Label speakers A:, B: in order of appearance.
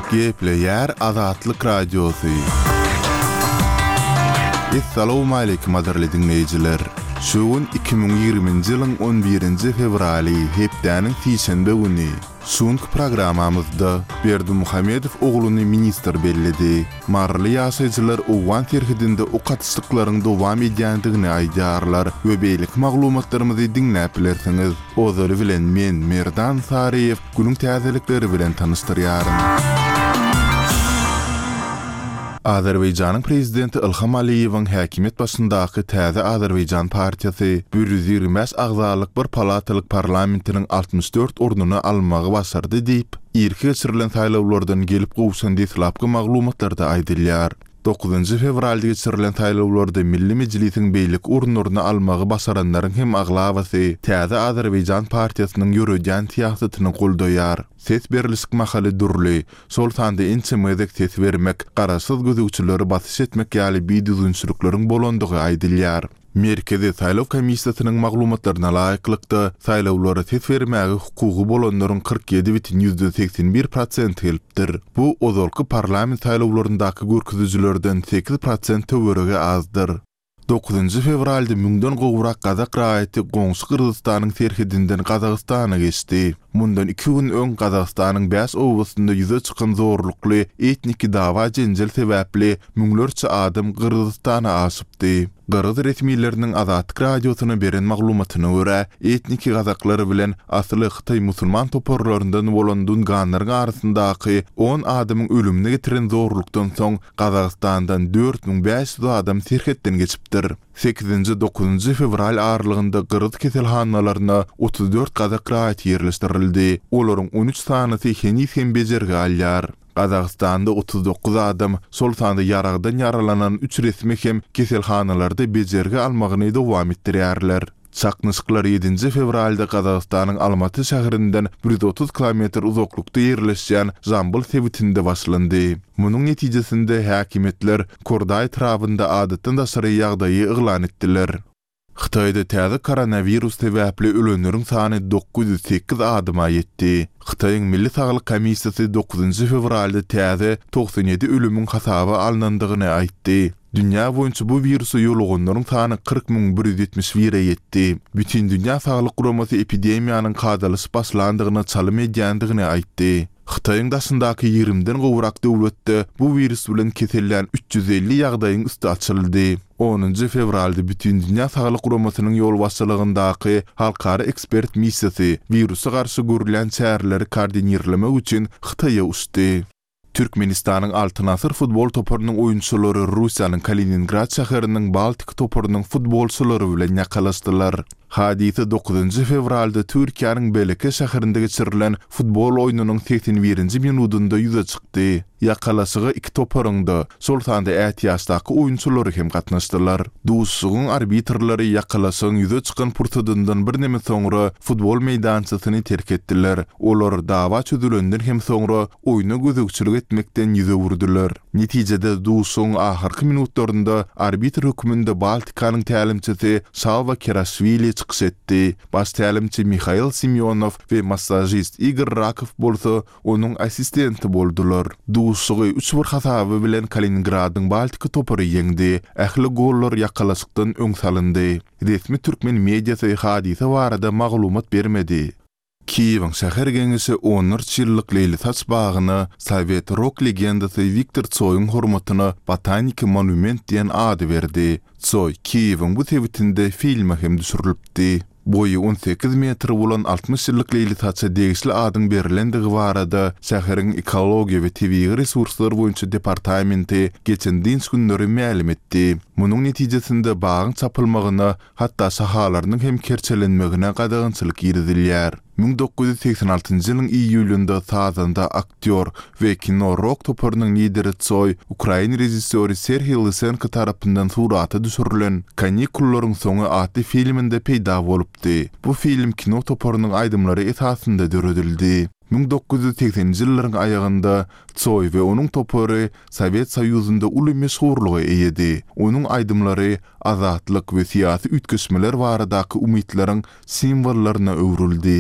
A: Gepleyer Azatlyk Radiosu. Assalamu alaykum aderli dinleyijiler. Şuun 2020-nji ýylyň 11-nji fevraly hepdäniň fiýşenbe güni. Şuňky programamyzda Berdi Muhammedow ogluny minister bellidi. Marly ýaşaýjylar owan terhidinde o katsyklaryň dowam edýändigini aýdarlar we beýlik maglumatlarymyzy dinläp bilersiňiz. Ozoly bilen men Merdan Sariýew günüň täzelikleri bilen tanıştyrýarym. Azerbaýjanyň prezidenti Ilham Aliýewiň häkimet başyndaky täze Azerbaýjan partiýasy 120 agzalyk bir palatalyk parlamentiniň 64 ornuny almagy başardy diýip, irki geçirilen saýlawlardan gelip gowşan diýilapky maglumatlarda aýdylýar. 9 fevralda geçirilen saýlawlarda Milli Mejlisiň beýlik orunlaryny almagy başaranlaryň hem aglawaty täze Azerbaýjan partiýasynyň ýörüjän siýasatyny goldaýar. Ses berilişik mahaly durly, sol sanda ençemedek ses vermek, garaşsyz gözükçüleri basış etmek ýaly biýdüzünçülikleriň bolandygy aýdylýar. Merkezi saýlaw komissiýasynyň maglumatlaryna laýyklykda saýlawlara ses vermäge hukugy bolanlaryň 47,81% helpdir. Bu ozalky parlament saýlawlaryndaky görkezüjilerden 8% töwerege azdyr. 9 fevralda müňden gowrak Kazak raýaty goňşy Kyrgyzstanyň terhidinden Kazakstana geçdi. Mundan 2 gün öň Kazakstanyň 5 owasynda ýüze çykan zorlukly etnik dawa jenjel sebäpli müňlerçe adam Kyrgyzstana aşypdy. Kyrgyz resmiýetleriniň Azatlyk radiosyna beren maglumatyna görä, etnik Kazaklary bilen asly Xitay musulman toporlaryndan bolan dunganlaryň arasyndaky 10 adamyň ölümine getiren zorlukdan soň Kazakstandan 4500 adam terhetden geçipdir. 8-9 fevral aralygynda Kyrgyz keselhanalaryna 34 Kazak raýaty ýerleşdirildi. Olaryň 13 sanysy henüz hem bejerge alýar. Kazakstanda 39 adam, sol sanda yaragdan yaralanan 3 resmi hem keselhanalarda bejerge almagyny dowam etdirýärler. Çaknışyklar 7 fevralda Kazakstanyň Almaty şäherinden 130 km uzaklykda ýerleşýän Jambul sebitinde başlandy. Munyň netijesinde häkimetler Korday etrafynda adatdan daşary ýagdaýy yglan etdiler. Xitayda täze koronavirus sebäpli ölenleriň sany 908 adyma ýetdi. Xitaýyň Milli Saglyk Komissiýasy 9 fevralda täze 97 ölümüň hasaby alınandygyny aýtdy. Dünya boýunça bu virusu ýoluganlaryň sany 40.171 ýetdi. Bütün dünýä saglyk guramasy epidemiýanyň kadalyşyp başlandygyna çalym edýändigini aýtdy. Xitaýyň daşyndaky 20-den gowrak döwletde bu virus bilen kesellen 350 ýagdaýyň üstü açyldy. 10 fevralda bütün dünýä saglyk guramasynyň ýol başçylygyndaky halkara ekspert missiýasy virusy garşy görülen çäreleri koordinirlemek üçin Xitaýa uçdy. Türkmenistanyň Altyn Asr futbol topurynyň oýunçylary Russiýanyň Kaliningrad şäheriniň Baltik topurynyň futbolçylary bilen ýakalaşdylar. Hadise 9 fevralda Türkiýanyň Beleke şäherinde geçirilen futbol oýunynyň 81-nji minutunda ýüze çykdy. Ýakalaşyga 2 toparyňda sol sanda 8 ýaşdaky oýunçylary hem gatnaşdylar. Duşsugyň arbitrlary ýakalaşygyň ýüze çykan purtadyndan bir neme soňra futbol meýdançysyny terk etdiler. Olar dawa çözülenden hem soňra oýuna gözükçilik etmekden ýüze wurdular. Netijede duşsugyň ahyrky minutlarynda arbitr hökmünde Baltikanyň tälimçisi Salva Kerashvili çykyş etdi. Baş tälimçi Mikhail Semyonow we massajist Igor Rakov bolsa onuň assistenti boldular. Duşsugy 3-1 hasaby bilen Kaliningradyň Baltik topory ýeňdi. Ähli gollar ýakalaşykdan öň salyndy. Resmi türkmen mediýasy hadise barada maglumat bermedi. Kiýewiň şäher geňişi 14 ýyllyk Leyli Taç bagyny Sowet rock legendasy Viktor Tsoy'un hormatyna botanik monument diýen ady berdi. Tsoy Kiýewiň bu sebitinde filme hem düşürilipdi. Boyu 18 metr bolan 60 ýyllyk Leyli Taça degisli adyň berilendigi barada şäheriň ekologiýa we tabii resurslar boýunça departamenti geçen dins günleri ma'lum etdi. Munyň netijesinde bagyň çapylmagyna hatda şahalarynyň hem kerçelenmegine gadagynçylyk ýerdilýär. 1986 ýylyň iýulynda Sazanda aktyor we kino rock topurynyň lideri Tsoy, Ukraina rejissöri Serhiy Lysenko tarapyndan suraty düşürilen Kanikullaryň soňy adly filminde peýda bolupdy. Bu film kino topurynyň aýdymlary esasynda döredildi. 1980-nji ýyllaryň aýagynda Tsoy we onuň topory Sowet Soýuzynda uly meşhurlygy eýedi. Onuň aýdymlary azatlyk we siýasy ütgeşmeler baradaky umytlaryň simwollaryna öwrüldi.